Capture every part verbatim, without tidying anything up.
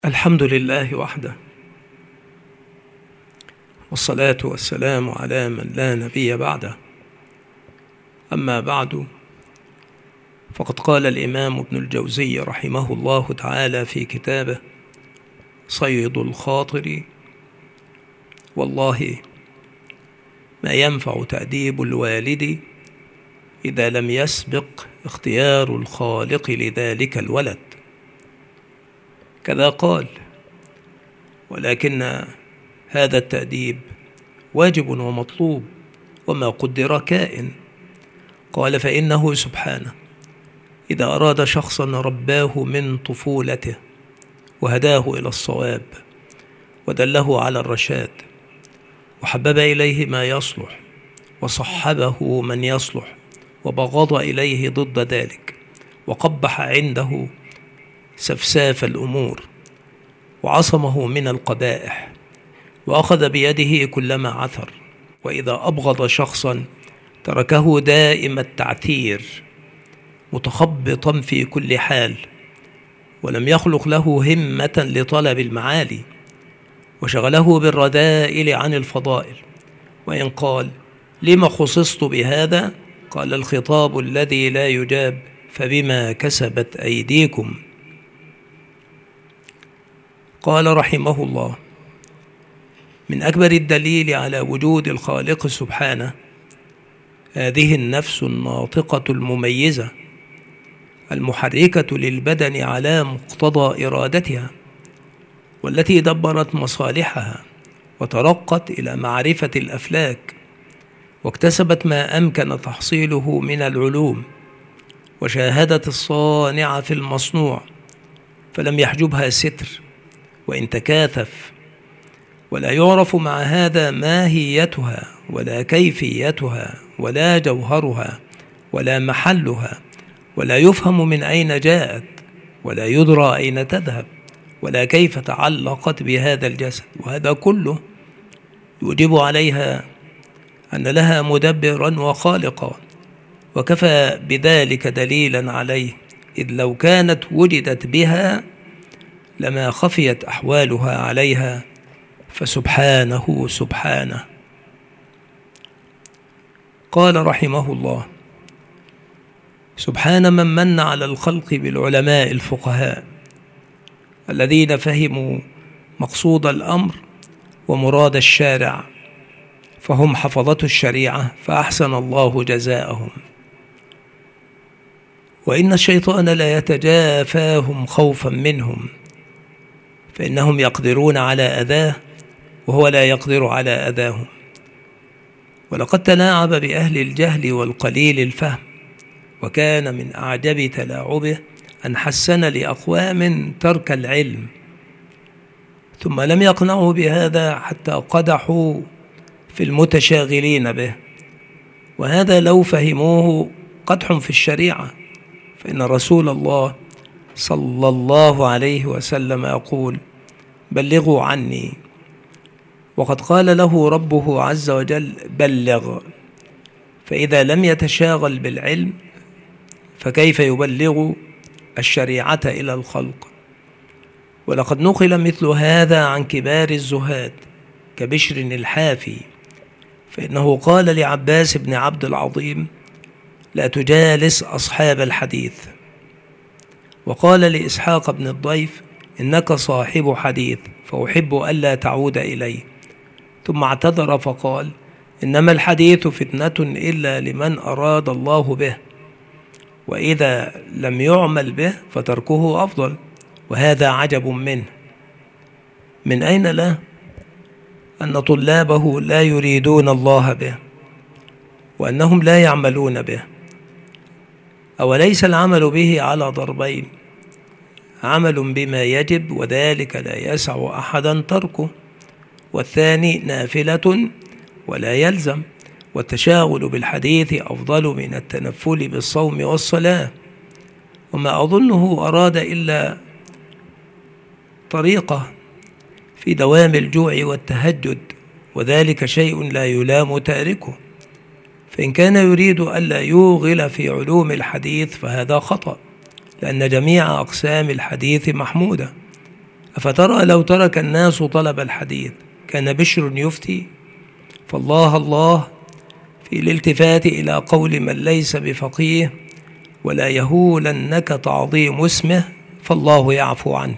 الحمد لله وحده، والصلاة والسلام على من لا نبي بعده. أما بعد، فقد قال الإمام ابن الجوزي رحمه الله تعالى في كتابه صيد الخاطر: والله ما ينفع تأديب الوالد إذا لم يسبق اختيار الخالق لذلك الولد. كذا قال: ولكن هذا التأديب واجب ومطلوب، وما قدر كائن. قال: فإنه سبحانه إذا أراد شخصا رباه من طفولته وهداه إلى الصواب ودله على الرشاد وحبب إليه ما يصلح وصحبه من يصلح وبغض إليه ضد ذلك وقبح عنده سفساف الأمور وعصمه من القبائح وأخذ بيده كلما عثر، وإذا أبغض شخصا تركه دائم التعثير متخبطا في كل حال، ولم يخلق له همة لطلب المعالي وشغله بالرذائل عن الفضائل. وإن قال: لما خصصت بهذا؟ قال: الخطاب الذي لا يجاب فبما كسبت أيديكم. قال رحمه الله: من أكبر الدليل على وجود الخالق سبحانه هذه النفس الناطقة المميزة المحركة للبدن على مقتضى إرادتها، والتي دبرت مصالحها وترقت إلى معرفة الأفلاك واكتسبت ما أمكن تحصيله من العلوم، وشاهدت الصانع في المصنوع فلم يحجبها ستر وإن تكاثف، ولا يعرف مع هذا ماهيتها ولا كيفيتها ولا جوهرها ولا محلها، ولا يفهم من أين جاءت ولا يدرى أين تذهب ولا كيف تعلقت بهذا الجسد. وهذا كله يوجب عليها أن لها مدبرا وخالقا، وكفى بذلك دليلا عليه، إذ لو كانت وجدت بها لما خفيت أحوالها عليها، فسبحانه سبحانه. قال رحمه الله: سبحان من من على الخلق بالعلماء الفقهاء الذين فهموا مقصود الأمر ومراد الشارع، فهم حفظة الشريعة فأحسن الله جزاءهم. وإن الشيطان لا يتجافاهم خوفا منهم، فإنهم يقدرون على أذاه وهو لا يقدر على أذاهم. ولقد تلاعب بأهل الجهل والقليل الفهم، وكان من أعجب تلاعبه أن حسن لأقوام ترك العلم، ثم لم يقنعوا بهذا حتى قدحوا في المتشاغلين به، وهذا لو فهموه قدح في الشريعة، فإن رسول الله صلى الله عليه وسلم يقول: بلغوا عني. وقد قال له ربه عز وجل: بلغ. فإذا لم يتشاغل بالعلم فكيف يبلغ الشريعة إلى الخلق؟ ولقد نقل مثل هذا عن كبار الزهاد كبشر الحافي، فإنه قال لعباس بن عبد العظيم: لا تجالس أصحاب الحديث. وقال لإسحاق بن الضيف: إنك صاحب حديث فأحب ألا تعود إليه. ثم اعتذر فقال: إنما الحديث فتنة إلا لمن أراد الله به، وإذا لم يعمل به فتركه أفضل. وهذا عجب منه، من أين له أن طلابه لا يريدون الله به وأنهم لا يعملون به؟ أوليس العمل به على ضربين: عمل بما يجب وذلك لا يسع أحدا تركه، والثاني نافلة ولا يلزم. والتشاغل بالحديث أفضل من التنفل بالصوم والصلاة. وما أظنه أراد إلا طريقة في دوام الجوع والتهجد، وذلك شيء لا يلام تاركه. فإن كان يريد ألا يوغل في علوم الحديث فهذا خطأ، لأن جميع أقسام الحديث محمودة، أفترى لو ترك الناس طلب الحديث كان بشر يفتي؟ فالله الله في الالتفات إلى قول من ليس بفقيه، ولا يهولنك تعظيم اسمه فالله يعفو عنه.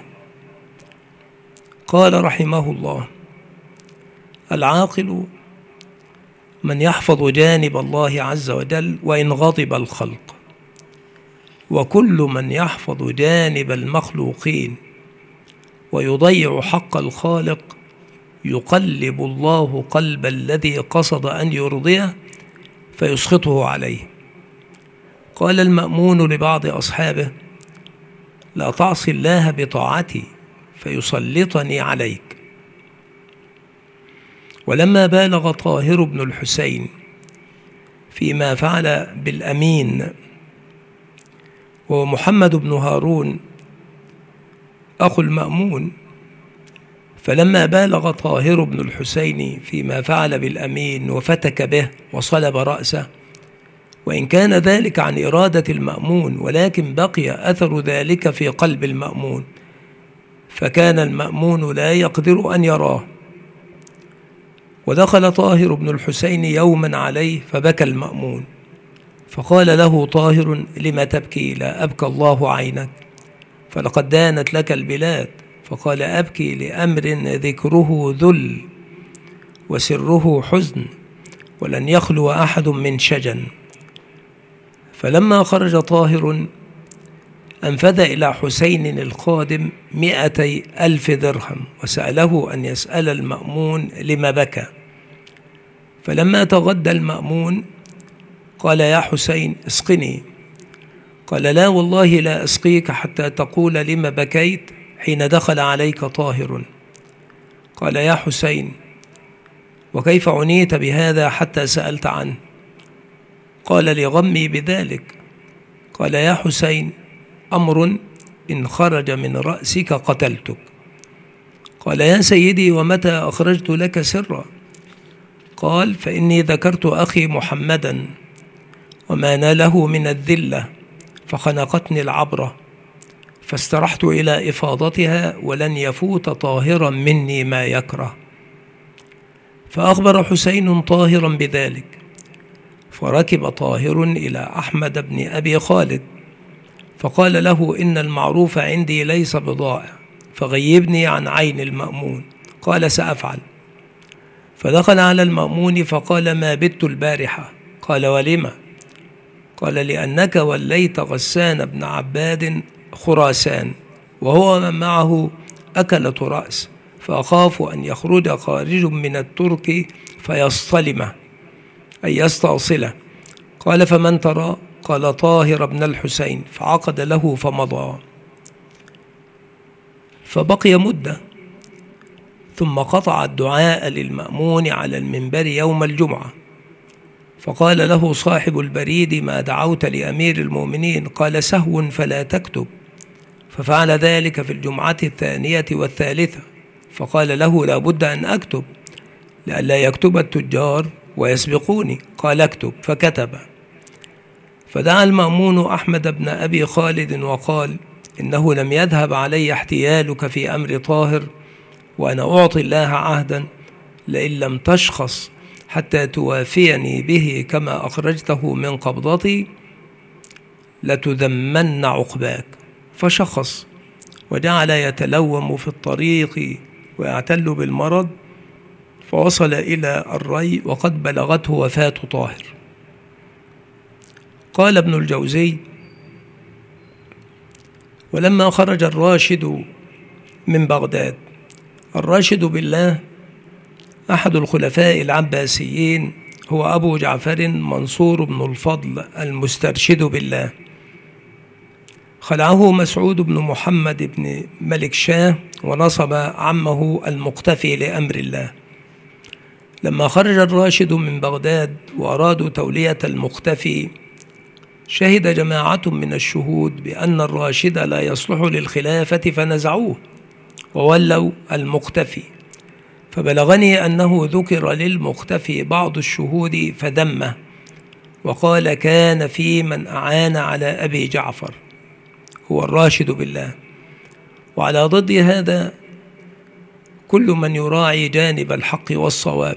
قال رحمه الله: العاقل من يحفظ جانب الله عز وجل وإن غضب الخلق، وكل من يحفظ جانب المخلوقين ويضيع حق الخالق يقلب الله قلب الذي قصد أن يرضيه فيسخطه عليه. قال المأمون لبعض أصحابه: لا تعصي الله بطاعتي فيسلطني عليك. ولما بالغ طاهر بن الحسين فيما فعل بالأمين، ومحمد بن هارون أخو المأمون، فلما بالغ طاهر بن الحسين فيما فعل بالأمين وفتك به وصلب رأسه، وإن كان ذلك عن إرادة المأمون ولكن بقي أثر ذلك في قلب المأمون، فكان المأمون لا يقدر أن يراه. ودخل طاهر بن الحسين يوما عليه فبكى المأمون، فقال له طاهر: لم تبكي؟ لا أبكى الله عينك، فلقد دانت لك البلاد. فقال: أبكي لأمر ذكره ذل وسره حزن، ولن يخلو أحد من شجن. فلما خرج طاهر أنفذ إلى حسين الخادم مئتي ألف درهم وسأله أن يسأل المأمون لما بكى. فلما تغدى المأمون قال: يا حسين اسقني. قال: لا والله لا أسقيك حتى تقول لما بكيت حين دخل عليك طاهر. قال: يا حسين وكيف عنيت بهذا حتى سألت عنه؟ قال: لغمي بذلك. قال: يا حسين أمر إن خرج من رأسك قتلتك. قال: يا سيدي ومتى أخرجت لك سرا؟ قال: فإني ذكرت أخي محمدا وما ناله من الذلة فخنقتني العبرة، فاسترحت إلى إفاضتها، ولن يفوت طاهرا مني ما يكره. فأخبر حسين طاهرا بذلك، فركب طاهر إلى أحمد بن أبي خالد فقال له: إن المعروف عندي ليس بضائع، فغيبني عن عين المأمون. قال: سأفعل. فدخل على المأمون فقال: ما بت البارحة؟ قال: ولم؟ قال: لأنك وليت غسان بن عباد خراسان، وهو من معه أكلة رأس، فأخاف أن يخرج خارج من الترك فيصطلمه أي يستأصله. قال: فمن ترى؟ قال: طاهر بن الحسين. فعقد له فمضى. فبقي مدة ثم قطع الدعاء للمأمون على المنبر يوم الجمعة، فقال له صاحب البريد: ما دعوت لأمير المؤمنين؟ قال: سهو فلا تكتب. ففعل ذلك في الجمعة الثانية والثالثة، فقال له: لا بد أن أكتب لئلا يكتب التجار ويسبقوني. قال: اكتب. فكتب. فدعا المأمون أحمد بن أبي خالد وقال: إنه لم يذهب علي احتيالك في أمر طاهر، وأنا أعطي الله عهدا لئن لم تشخص حتى توافيني به كما أخرجته من قبضتي لتذمن عقباك. فشخص وجعل يتلوم في الطريق ويعتل بالمرض، فوصل إلى الري وقد بلغته وفاة طاهر. قال ابن الجوزي: ولما خرج الراشد من بغداد، الراشد بالله أحد الخلفاء العباسيين، هو أبو جعفر منصور بن الفضل المسترشد بالله، خلعه مسعود بن محمد بن ملك شاه ونصب عمه المقتفي لأمر الله. لما خرج الراشد من بغداد وأرادوا تولية المقتفي، شهد جماعة من الشهود بأن الراشد لا يصلح للخلافة فنزعوه وولوا المقتفي. فبلغني أنه ذكر للمقتفي بعض الشهود فذمه وقال: كان في من أعان على أبي جعفر هو الراشد بالله. وعلى ضد هذا كل من يراعي جانب الحق والصواب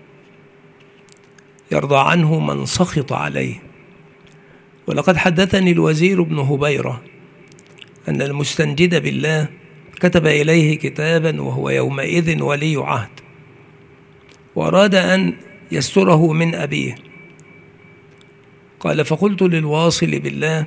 يرضى عنه من سخط عليه. ولقد حدثني الوزير بن هبيرة أن المستنجد بالله كتب إليه كتابا وهو يومئذ ولي عهد، وأراد أن يستره من أبيه. قال: فقلت للواصل بالله: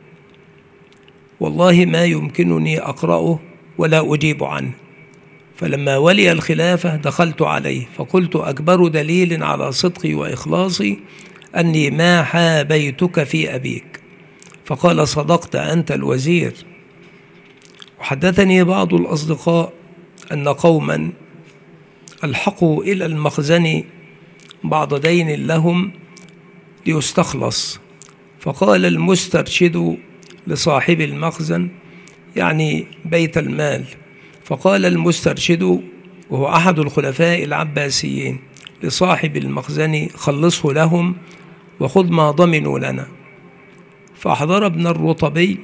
والله ما يمكنني أقرأه ولا أجيب عنه. فلما ولي الخلافة دخلت عليه فقلت: أكبر دليل على صدقي وإخلاصي أني ما حابيتك في أبيك. فقال: صدقت أنت الوزير. وحدثني بعض الأصدقاء أن قوما ألحقوا إلى المخزن بعض دين لهم ليستخلص، فقال المسترشد لصاحب المخزن، يعني بيت المال، فقال المسترشد وهو أحد الخلفاء العباسيين لصاحب المخزن: خلصه لهم وخذ ما ضمنوا لنا. فأحضر ابن الرطبي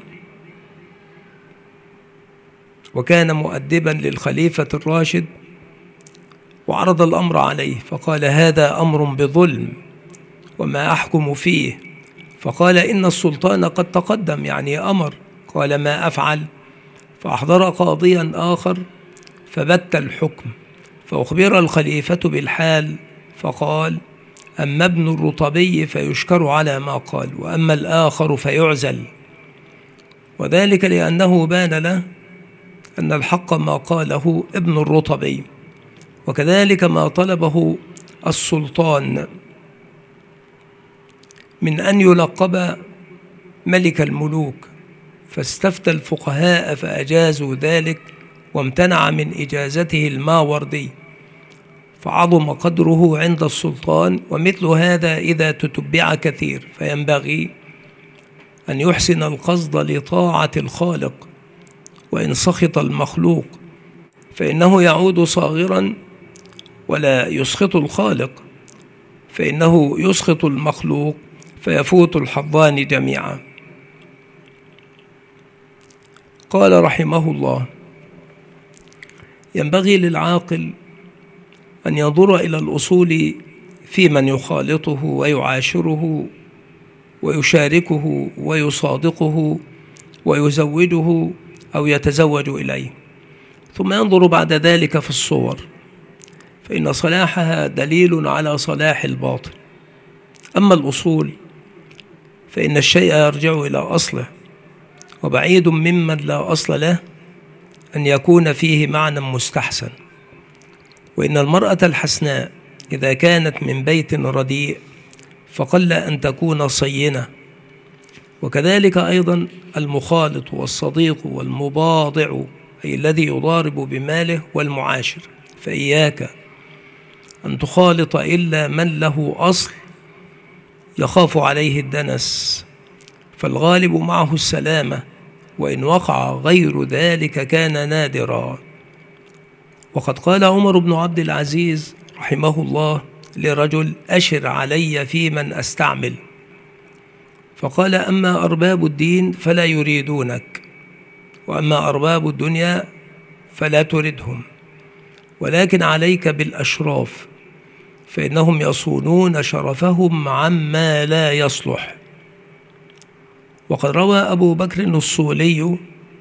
وكان مؤدبا للخليفة الراشد وعرض الأمر عليه، فقال: هذا أمر بظلم وما أحكم فيه. فقال: إن السلطان قد تقدم، يعني أمر. قال: ما أفعل؟ فأحضر قاضيا آخر فبت الحكم، فأخبر الخليفة بالحال، فقال: أما ابن الرطبي فيشكر على ما قال، وأما الآخر فيعزل. وذلك لأنه بان له أن الحق ما قاله ابن الرطبي، وكذلك ما طلبه السلطان من أن يلقب ملك الملوك، فاستفتى الفقهاء فأجازوا ذلك، وامتنع من إجازته الماوردي، فعظم قدره عند السلطان. ومثل هذا إذا تتبع كثير، فينبغي أن يحسن القصد لطاعة الخالق وإن سخط المخلوق، فإنه يعود صاغرا، ولا يسخط الخالق فإنه يسخط المخلوق فيفوت الحظان جميعا. قال رحمه الله: ينبغي للعاقل أن ينظر إلى الأصول في من يخالطه ويعاشره ويشاركه ويصادقه ويزوجه أو يتزوج إليه، ثم ينظر بعد ذلك في الصور، فإن صلاحها دليل على صلاح الباطن. أما الأصول فإن الشيء يرجع إلى أصله، وبعيد ممن لا أصل له أن يكون فيه معنى مستحسن. وإن المرأة الحسناء إذا كانت من بيت رديء فقل أن تكون صينة، وكذلك أيضا المخالط والصديق والمباضع، أي الذي يضارب بماله، والمعاشر. فإياك أن تخالط إلا من له أصل يخاف عليه الدنس، فالغالب معه السلامة، وإن وقع غير ذلك كان نادرا. وقد قال عمر بن عبد العزيز رحمه الله لرجل: أشر علي في من أستعمل. فقال: أما أرباب الدين فلا يريدونك، وأما أرباب الدنيا فلا تردهم، ولكن عليك بالأشراف، فإنهم يصونون شرفهم عما لا يصلح. وقد روى أبو بكر الصولي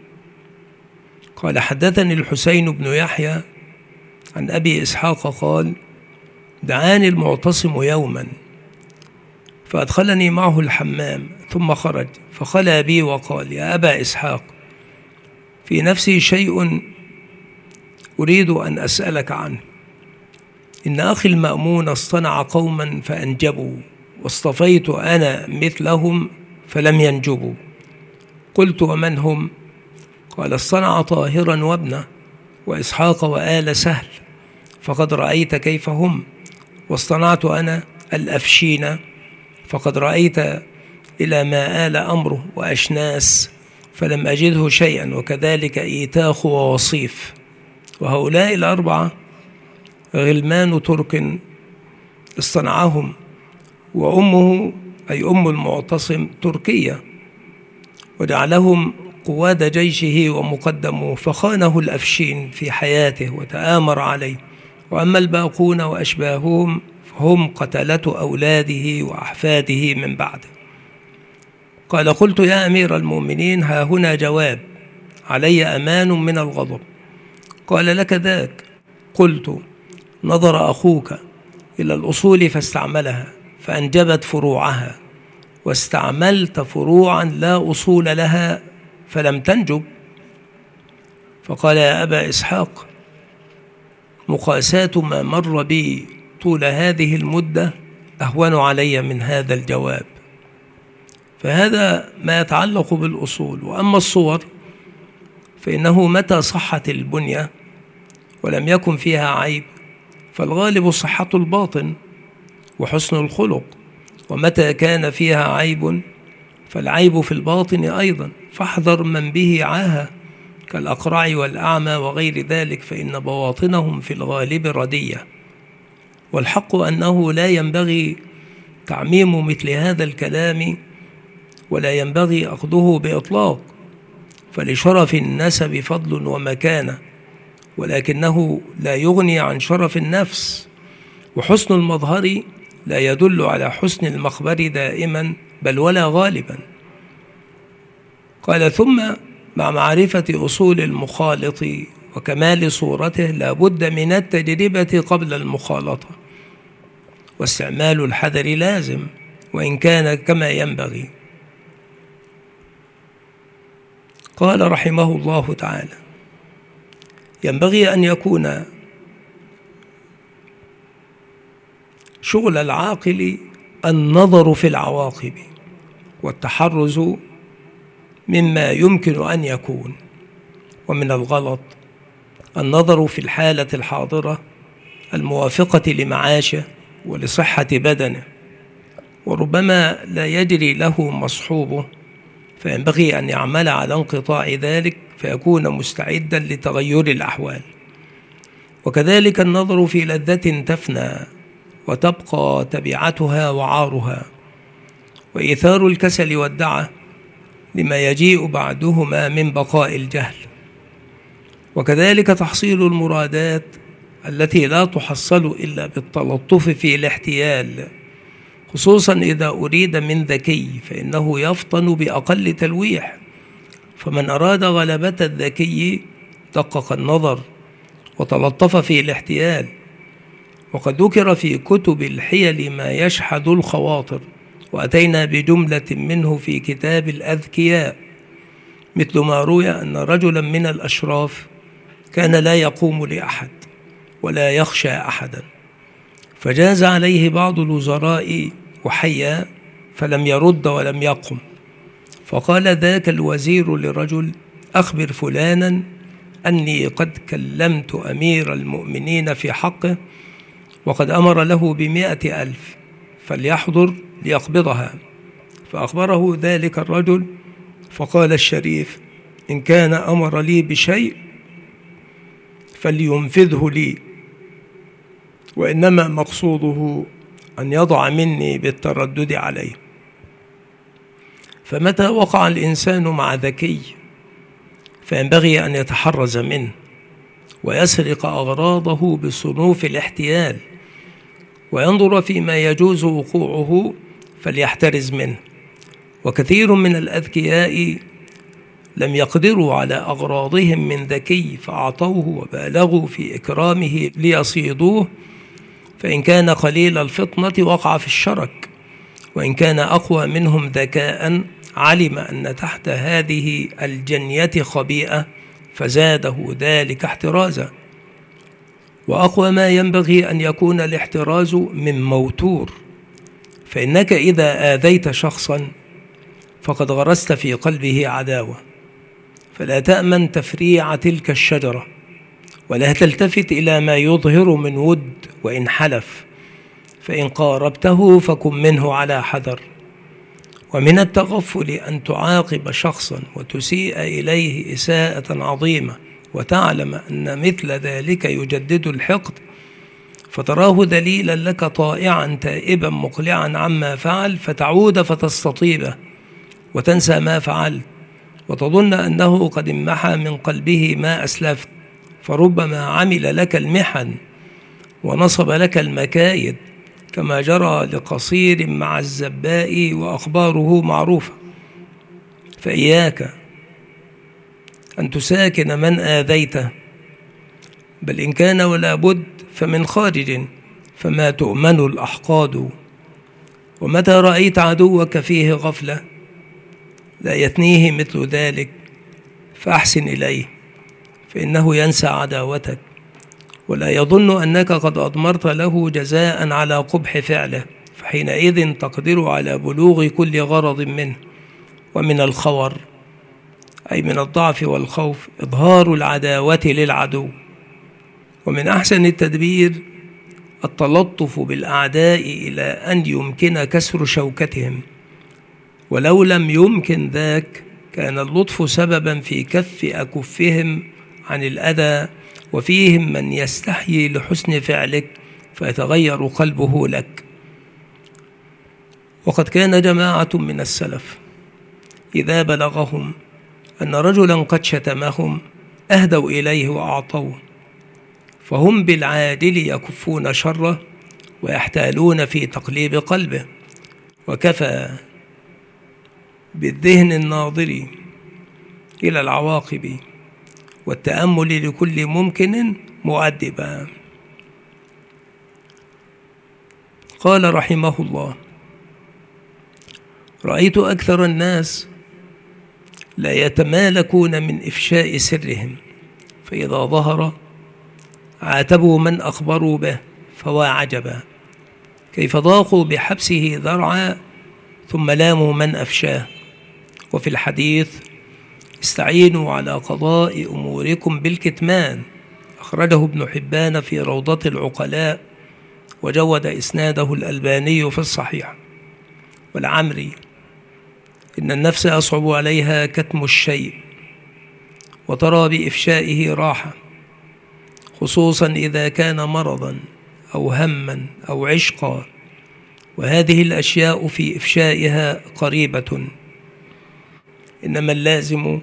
قال: حدثني الحسين بن يحيى عن أبي إسحاق قال: دعاني المعتصم يوما فأدخلني معه الحمام، ثم خرج فخلى بي وقال: يا أبا إسحاق، في نفسي شيء أريد أن أسألك عنه. إن أخي المأمون اصطنع قوما فأنجبوا، واصطفيت أنا مثلهم فلم ينجبوا. قلت: ومن هم؟ قال: اصطنع طاهرا وابنه وإسحاق وآل سهل، فقد رأيت كيف هم. واصطنعت أنا الأفشين، فقد رأيت إلى ما آل أمره، وأشناس، فلم أجده شيئا، وكذلك إيتاخ ووصيف. وهؤلاء الأربعة غلمان ترك اصطنعهم، وأمه أي أم المعتصم تركية، وجعلهم قواد جيشه ومقدموه، فخانه الأفشين في حياته وتآمر عليه. وأما الباقون وأشباههم فهم قتلة أولاده وأحفاده من بعده. قال: قلت يا أمير المؤمنين ها هنا جواب، علي أمان من الغضب. قال: لك ذاك. قلت: نظر أخوك إلى الأصول فاستعملها فأنجبت فروعها، واستعملت فروعا لا أصول لها فلم تنجب. فقال: يا أبا إسحاق، مقاساة ما مر بي طول هذه المدة أهون علي من هذا الجواب. فهذا ما يتعلق بالأصول. وأما الصور فإنه متى صحت البنية ولم يكن فيها عيب فالغالب صحة الباطن وحسن الخلق، ومتى كان فيها عيب فالعيب في الباطن أيضا. فاحذر من به عاهة كالأقرع والأعمى وغير ذلك، فإن بواطنهم في الغالب ردية. والحق أنه لا ينبغي تعميم مثل هذا الكلام، ولا ينبغي أخذه بإطلاق، فلشرف النسب فضل ومكانة، ولكنه لا يغني عن شرف النفس. وحسن المظهر لا يدل على حسن المخبر دائما بل ولا غالبا. قال: ثم مع معرفة أصول المخالط وكمال صورته لا بد من التجربة قبل المخالطة، واستعمال الحذر لازم وإن كان كما ينبغي. قال رحمه الله تعالى: ينبغي أن يكون شغل العاقل النظر في العواقب والتحرز مما يمكن أن يكون. ومن الغلط النظر في الحالة الحاضرة الموافقة لمعاشه ولصحة بدنه، وربما لا يجري له مصحوبه، فينبغي أن يعمل على انقطاع ذلك فيكون مستعدا لتغير الأحوال. وكذلك النظر في لذة تفنى وتبقى تبعتها وعارها، وإيثار الكسل والدعة لما يجيء بعدهما من بقاء الجهل. وكذلك تحصيل المرادات التي لا تحصل إلا بالتلطف في الاحتيال، خصوصا إذا أريد من ذكي فإنه يفطن بأقل تلويح. فمن أراد غلبة الذكي دقق النظر وتلطف في الاحتيال. وقد ذكر في كتب الحيل ما يشحذ الخواطر، وأتينا بجملة منه في كتاب الأذكياء، مثل ما روي أن رجلا من الأشراف كان لا يقوم لأحد ولا يخشى أحدا، فجاز عليه بعض الوزراء وحيا فلم يرد ولم يقم. فقال ذاك الوزير لرجل: أخبر فلانا أني قد كلمت أمير المؤمنين في حقه وقد أمر له بمائة ألف فليحضر ليقبضها. فأخبره ذلك الرجل، فقال الشريف: إن كان أمر لي بشيء فلينفذه لي، وإنما مقصوده أن يضع مني بالتردد عليه. فمتى وقع الإنسان مع ذكي فينبغي أن يتحرز منه ويسرق أغراضه بصنوف الاحتيال، وينظر فيما يجوز وقوعه فليحترز منه. وكثير من الأذكياء لم يقدروا على أغراضهم من ذكي فأعطوه وبالغوا في إكرامه ليصيدوه، فإن كان قليل الفطنة وقع في الشرك، وإن كان أقوى منهم ذكاء علم أن تحت هذه الجنية خبيئة فزاده ذلك احترازا. وأقوى ما ينبغي أن يكون الاحتراز من موتور، فإنك إذا آذيت شخصا فقد غرست في قلبه عداوة، فلا تأمن تفريع تلك الشجرة، ولا تلتفت إلى ما يظهر من ود وإن حلف، فإن قاربته فكن منه على حذر. ومن التغفل أن تعاقب شخصا وتسيء إليه إساءة عظيمة وتعلم أن مثل ذلك يجدد الحقد، فتراه ذليلا لك طائعا تائبا مقلعا عما فعل، فتعود فتستطيبه وتنسى ما فعلت، وتظن أنه قد امحى من قلبه ما أسلفت، فربما عمل لك المحن ونصب لك المكايد، كما جرى لقصير مع الزباء وأخباره معروفة. فإياك أن تساكن من آذيته، بل إن كان ولا بد فمن خارج، فما تؤمن الأحقاد. ومتى رأيت عدوك فيه غفلة لا يثنيه مثل ذلك فأحسن إليه، فإنه ينسى عداوتك ولا يظن أنك قد أضمرت له جزاء على قبح فعله، فحينئذ تقدر على بلوغ كل غرض منه. ومن الخور أي من الضعف والخوف إظهار العداوة للعدو. ومن أحسن التدبير التلطف بالأعداء إلى أن يمكن كسر شوكتهم، ولو لم يمكن ذاك كان اللطف سببا في كف أكفهم عن الأذى، وفيهم من يستحيي لحسن فعلك فيتغير قلبه لك. وقد كان جماعة من السلف إذا بلغهم أن رجلا قد شتمهم أهدوا إليه وأعطوه، فهم بالعاجل يكفون شره ويحتالون في تقليب قلبه. وكفى بالذهن الناظر إلى العواقب والتأمل لكل ممكن مؤدبا. قال رحمه الله: رأيت أكثر الناس لا يتمالكون من إفشاء سرهم، فإذا ظهر عاتبوا من أخبروا به، فوا عجبا كيف ضاقوا بحبسه ذرعا ثم لاموا من أفشاه. وفي الحديث: استعينوا على قضاء أموركم بالكتمان، أخرجه ابن حبان في روضة العقلاء، وجود إسناده الألباني في الصحيح. والعمري: إن النفس أصعب عليها كتم الشيء، وترى بإفشائه راحة، خصوصا إذا كان مرضا أو هما أو عشقا، وهذه الأشياء في إفشائها قريبة، إنما اللازم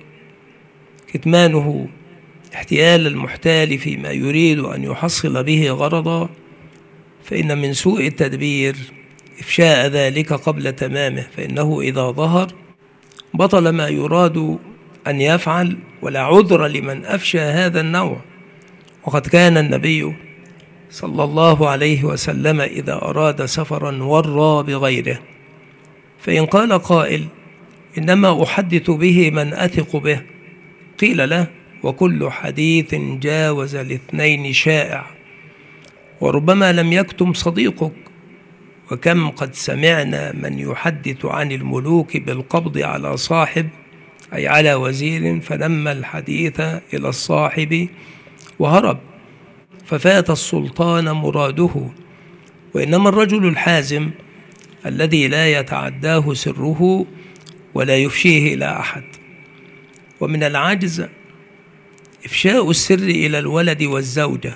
كتمانه احتيال المحتال فيما يريد أن يحصل به غرضا، فإن من سوء التدبير إفشاء ذلك قبل تمامه، فإنه إذا ظهر بطل ما يراد أن يفعل، ولا عذر لمن أفشى هذا النوع. وقد كان النبي صلى الله عليه وسلم إذا أراد سفرا ورى بغيره، فإن قال قائل: إنما أحدث به من أثق به، قيل له: وكل حديث جاوز الاثنين شائع، وربما لم يكتم صديقك. وكم قد سمعنا من يحدث عن الملوك بالقبض على صاحب، أي على وزير، فنمى الحديث إلى الصاحب وهرب، ففات السلطان مراده. وإنما الرجل الحازم الذي لا يتعداه سره ولا يفشيه إلى أحد. ومن العجز إفشاء السر إلى الولد والزوجة،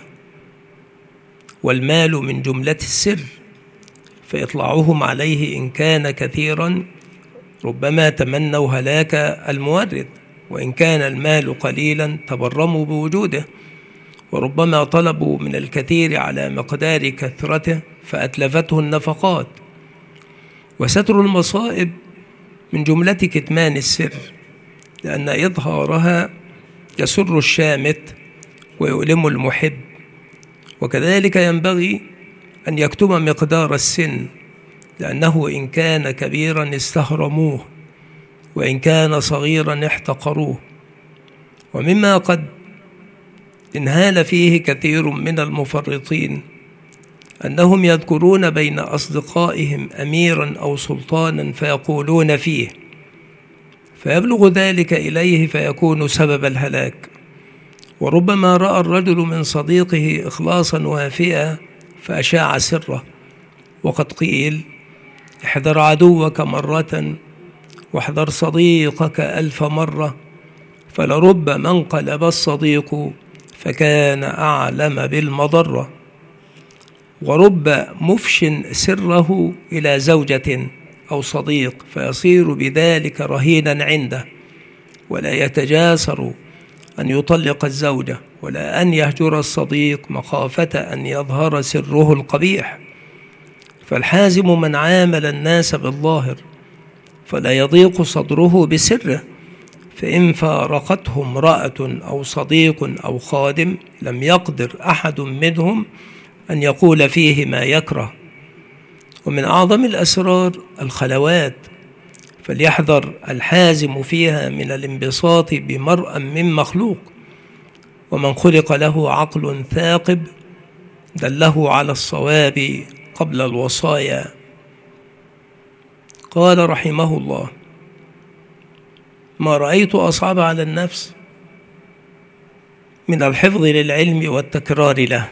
والمال من جملة السر، فإطلاعهم عليه إن كان كثيرا ربما تمنوا هلاك المورث، وإن كان المال قليلا تبرموا بوجوده، وربما طلبوا من الكثير على مقدار كثرته فأتلفته النفقات. وستر المصائب من جملة كتمان السر، لأن إظهارها يسر الشامت ويؤلم المحب. وكذلك ينبغي أن يكتم مقدار السن، لأنه إن كان كبيرا استهرموه، وإن كان صغيرا احتقروه. ومما قد انهال فيه كثير من المفرطين أنهم يذكرون بين أصدقائهم أميرا أو سلطانا فيقولون فيه، فيبلغ ذلك إليه فيكون سبب الهلاك. وربما رأى الرجل من صديقه إخلاصا وافئا فأشاع سره، وقد قيل: احذر عدوك مرة واحذر صديقك ألف مرة، فلرب من قلب الصديق فكان أعلم بالمضرة. ورب مفش سره إلى زوجة أو صديق فيصير بذلك رهينا عنده، ولا يتجاسر أن يطلق الزوجة، ولا أن يهجر الصديق مخافة أن يظهر سره القبيح. فالحازم من عامل الناس بالظاهر فلا يضيق صدره بسره، فإن فارقته امرأة أو صديق أو خادم لم يقدر أحد منهم أن يقول فيه ما يكره. ومن أعظم الأسرار الخلوات، فليحذر الحازم فيها من الانبساط بمرء من مخلوق، ومن خلق له عقل ثاقب دله على الصواب قبل الوصايا. قال رحمه الله: ما رأيت أصعب على النفس من الحفظ للعلم والتكرار له،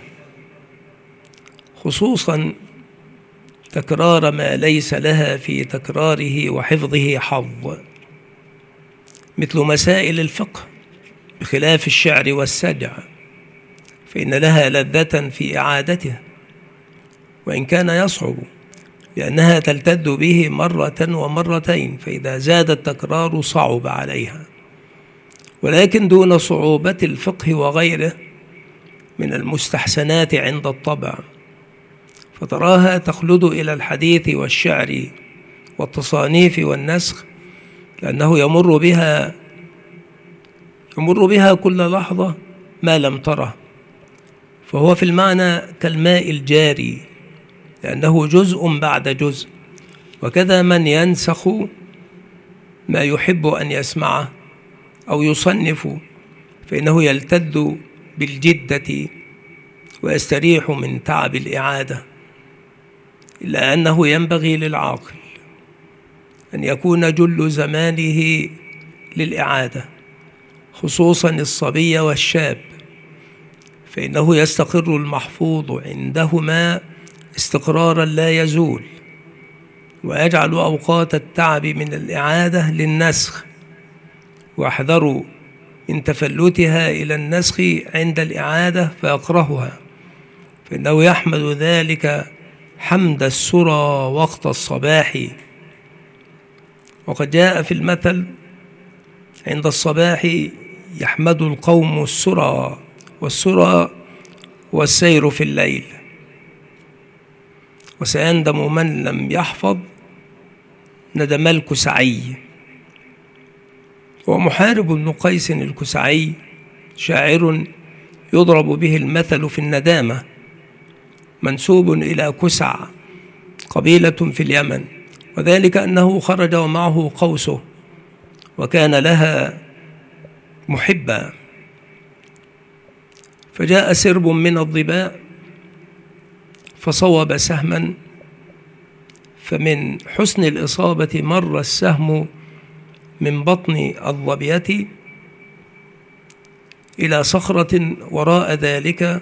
خصوصا تكرار ما ليس لها في تكراره وحفظه حظ، مثل مسائل الفقه بخلاف الشعر والسجع، فإن لها لذة في إعادته وإن كان يصعب، لأنها تلتذ به مرة ومرتين، فإذا زاد التكرار صعب عليها. ولكن دون صعوبة الفقه وغيره من المستحسنات عند الطبع، فتراها تخلد إلى الحديث والشعر والتصانيف والنسخ، لأنه يمر بها يمر بها كل لحظة ما لم تره، فهو في المعنى كالماء الجاري، لأنه جزء بعد جزء. وكذا من ينسخ ما يحب أن يسمعه أو يصنف، فإنه يلتذ بالجدة ويستريح من تعب الإعادة، إلا أنه ينبغي للعاقل أن يكون جل زمانه للإعادة، خصوصا الصبي والشاب، فإنه يستقر المحفوظ عندهما استقرارا لا يزول، ويجعل أوقات التعب من الإعادة للنسخ، واحذروا من تفلتها إلى النسخ عند الإعادة فيكرهها، فإنه يحمد ذلك حمد السرى وقت الصباح. وقد جاء في المثل: عند الصباح يحمد القوم السرى، والسرى والسير في الليل، وسيندم من لم يحفظ ندم الكسعي. ومحارب بن قيس الكسعي شاعر يضرب به المثل في الندامة، منسوب إلى كسع قبيلة في اليمن، وذلك أنه خرج ومعه قوسه وكان لها محبا، فجاء سرب من الظباء فصوب سهما، فمن حسن الإصابة مر السهم من بطن الظبية إلى صخرة وراء ذلك،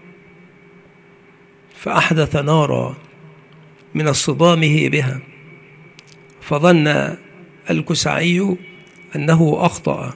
فأحدث نارا من اصطدامه بها، فظن الكسعي أنه أخطأ،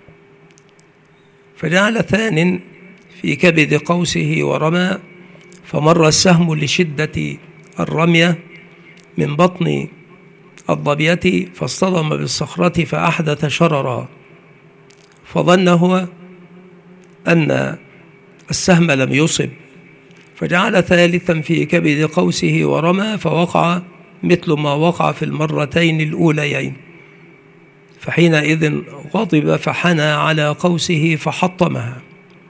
فجعل ثان في كبد قوسه ورمى، فمر السهم لشدة الرمية من بطن الظبية فاصطدم بالصخرة فأحدث شررا، فظن هو أن السهم لم يصب، فجعل ثالثا في كبد قوسه ورمى، فوقع مثل ما وقع في المرتين الأوليين، فحينئذ غضب فحنى على قوسه فحطمها.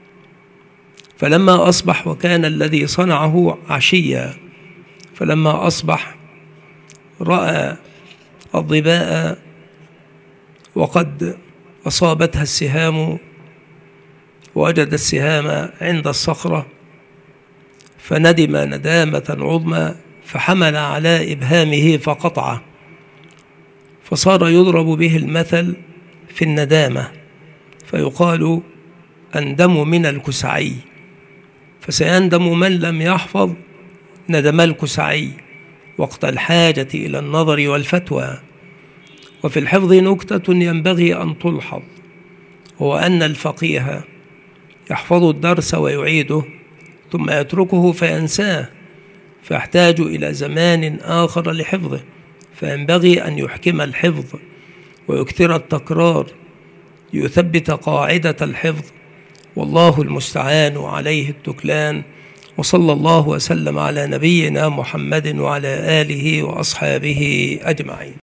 فلما أصبح، وكان الذي صنعه عشيا، فلما أصبح رأى الظباء وقد أصابتها السهام، ووجد السهام عند الصخرة، فندم ندامة عظمى، فحمل على إبهامه فقطعه، فصار يضرب به المثل في الندامة، فيقال: أندم من الكسعي، فسيندم من لم يحفظ ندم الكسعي وقت الحاجة إلى النظر والفتوى. وفي الحفظ نكتة ينبغي أن تلحظ، هو أن الفقيه يحفظ الدرس ويعيده ثم يتركه فينساه، فيحتاج إلى زمان آخر لحفظه، فينبغي أن يحكم الحفظ ويكثر التكرار ليثبت قاعدة الحفظ، والله المستعان وعليه التكلان. وصلى الله وسلم على نبينا محمد وعلى آله وأصحابه أجمعين.